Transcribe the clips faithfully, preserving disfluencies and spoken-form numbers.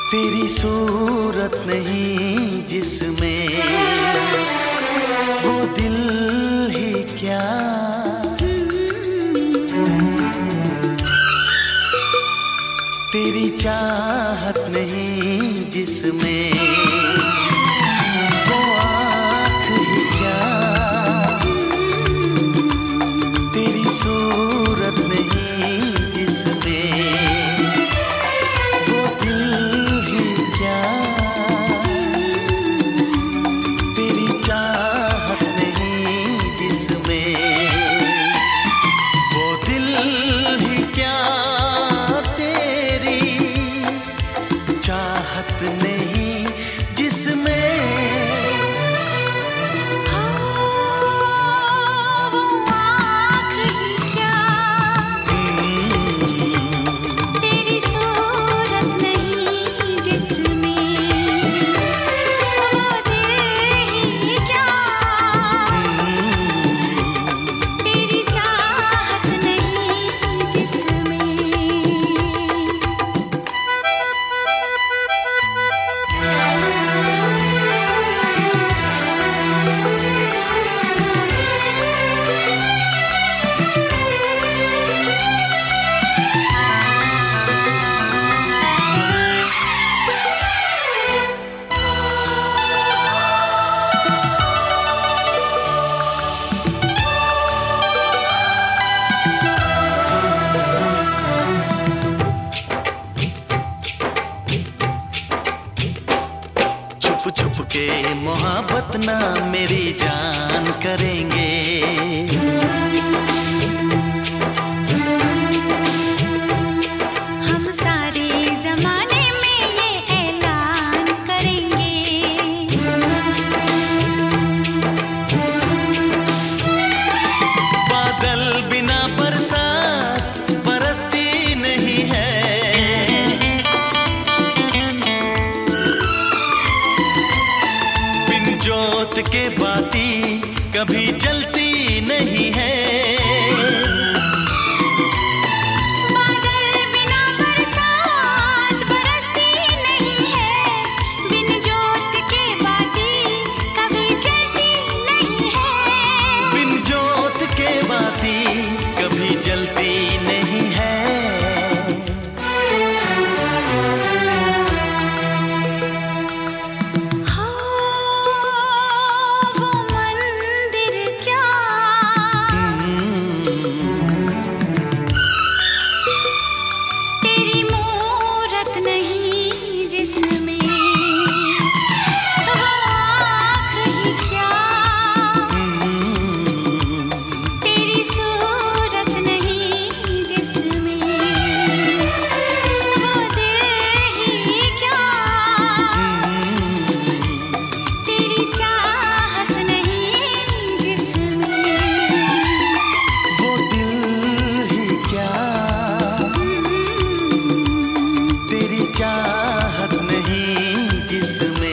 तेरी सूरत नहीं जिसमें वो दिल ही क्या, तेरी चाहत नहीं जिसमें वो आँख ही क्या, तेरी सूरत नहीं जिसमें वो दिल ही क्या, तेरी चाहत नहीं जिसमें वो दिल ही क्या, चाहत नहीं जिसमें वो आँख ही क्या, तेरी सूरत नहीं जिसमें वो दिल ही क्या, तेरी चाहत नहीं जिसमें। छुप छुप के मोहब्बत ना मेरी जान करेंगे, हम सारे जमाने में ये ऐलान करेंगे, बादल बिना बरसात बरसती नहीं है, जोत के बाती कभी जलती नहीं है, बादल बिना बरसात बरसती नहीं है, बिन जोत के बाती कभी जलती नहीं है, बिन जोत के बाती कभी जलती नहीं है। चाहत नहीं जिसमें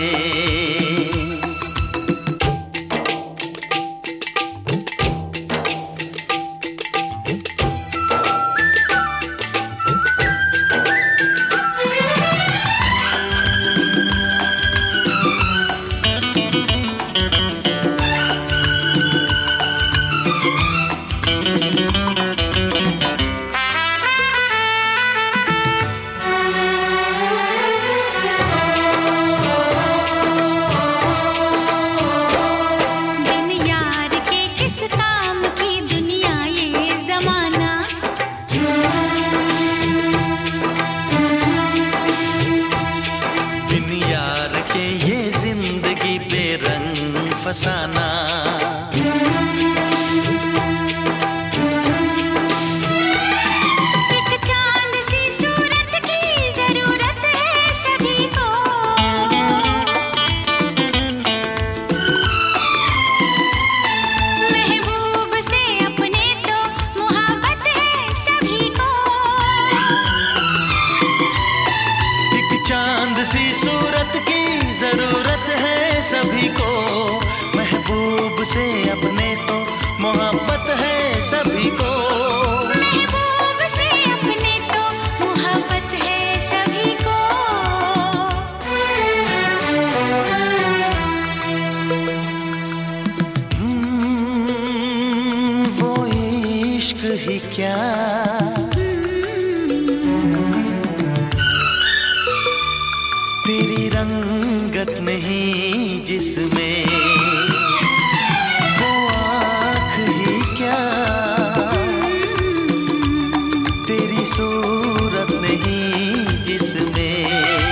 फसाना, एक चांद सी सूरत की जरूरत है सभी को, महबूब से अपने तो मोहब्बत है सभी को, एक चांद सी सूरत की जरूरत है सभी को, महबूब से अपने तो मोहब्बत है सभी को, महबूब से अपने तो मोहब्बत है सभी को। क्या? तेरी रंगत नहीं जिसमें, वो आँख ही क्या? तेरी सूरत नहीं जिसमें